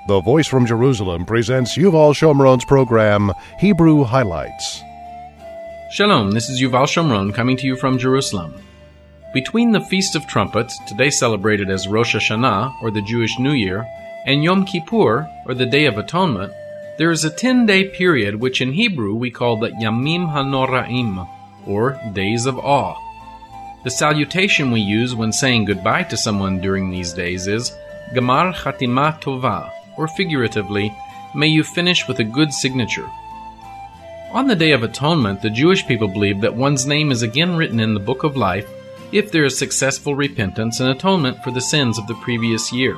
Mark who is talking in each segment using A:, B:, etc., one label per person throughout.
A: The Voice from Jerusalem presents Yuval Shomron's program, Hebrew Highlights.
B: Shalom, this is Yuval Shomron coming to you from Jerusalem. Between the Feast of Trumpets, today celebrated as Rosh Hashanah, or the Jewish New Year, and Yom Kippur, or the Day of Atonement, there is a 10-day period which in Hebrew we call the Yamim HaNoraim, or Days of Awe. The salutation we use when saying goodbye to someone during these days is Gamar Chatima Tova, or figuratively, may you finish with a good signature. On the Day of Atonement, the Jewish people believe that one's name is again written in the Book of Life if there is successful repentance and atonement for the sins of the previous year.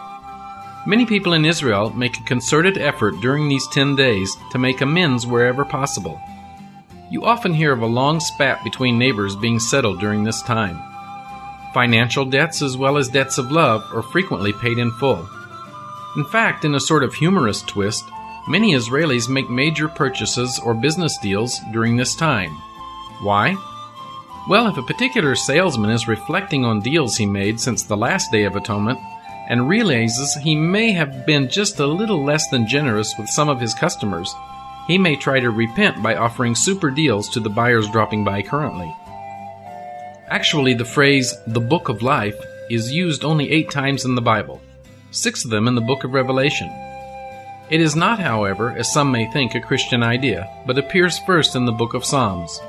B: Many people in Israel make a concerted effort during these 10 days to make amends wherever possible. You often hear of a long spat between neighbors being settled during this time. Financial debts as well as debts of love are frequently paid in full. In fact, in a sort of humorous twist, many Israelis make major purchases or business deals during this time. Why? Well, if a particular salesman is reflecting on deals he made since the last Day of Atonement and realizes he may have been just a little less than generous with some of his customers, he may try to repent by offering super deals to the buyers dropping by currently. Actually, the phrase, the Book of Life, is used only 8 times in the Bible, 6 of them in the book of Revelation. It is not, however, as some may think, a Christian idea, but appears first in the book of Psalms.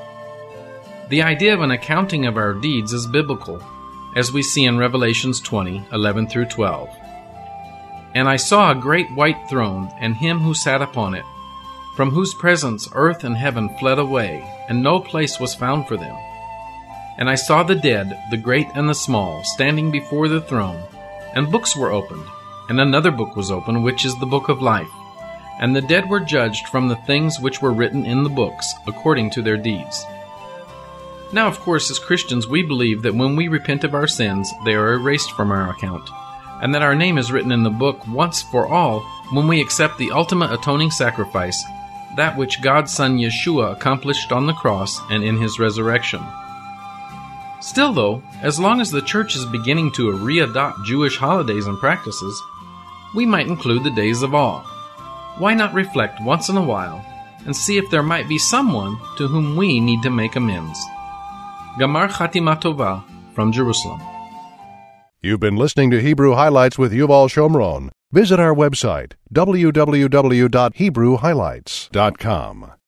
B: The idea of an accounting of our deeds is biblical, as we see in Revelations 20, 11 through 12. And I saw a great white throne, and him who sat upon it, from whose presence earth and heaven fled away, and no place was found for them. And I saw the dead, the great and the small, standing before the throne, and books were opened, and another book was opened, which is the book of life. And the dead were judged from the things which were written in the books, according to their deeds. Now, of course, as Christians, we believe that when we repent of our sins, they are erased from our account, and that our name is written in the book once for all when we accept the ultimate atoning sacrifice, that which God's Son Yeshua accomplished on the cross and in his resurrection. Still, though, as long as the Church is beginning to readopt Jewish holidays and practices, we might include the Days of Awe. Why not reflect once in a while and see if there might be someone to whom we need to make amends? Gamar Chatima Tova from Jerusalem.
A: You've been listening to Hebrew Highlights with Yuval Shomron. Visit our website, www.hebrewhighlights.com.